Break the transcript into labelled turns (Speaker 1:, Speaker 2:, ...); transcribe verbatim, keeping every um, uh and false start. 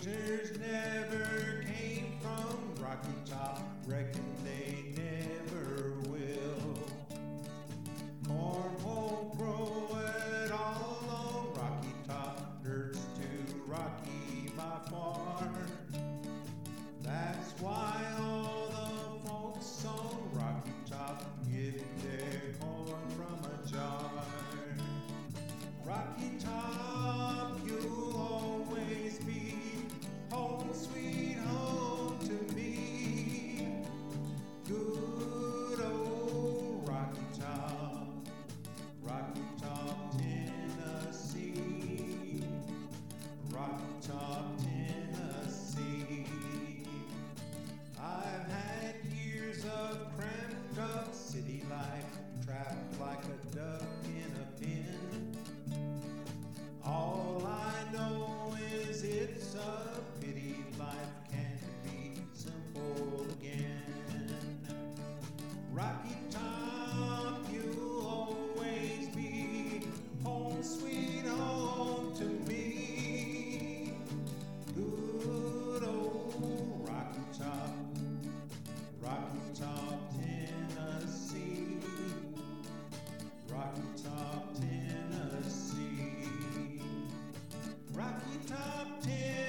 Speaker 1: Strangers never came from Rocky Top, reckon they never will. Corn won't grow at all on Rocky Top, nerds too rocky by far. That's why all the folks on Rocky Top get their corn from a jar. Rocky Top, you'll always be home sweet home to me. Good old Rocky Top, Rocky Top, Tennessee. Rocky Top, Tennessee. I've had years of cramped up city life, trapped like a duck in a pen. All I know is it's a pity life can't be simple again. Rocky Top, you'll always be home sweet home to me. Good old Rocky Top, Rocky Top, Tennessee. Rocky Top, Tennessee. Rocky Top, Tennessee.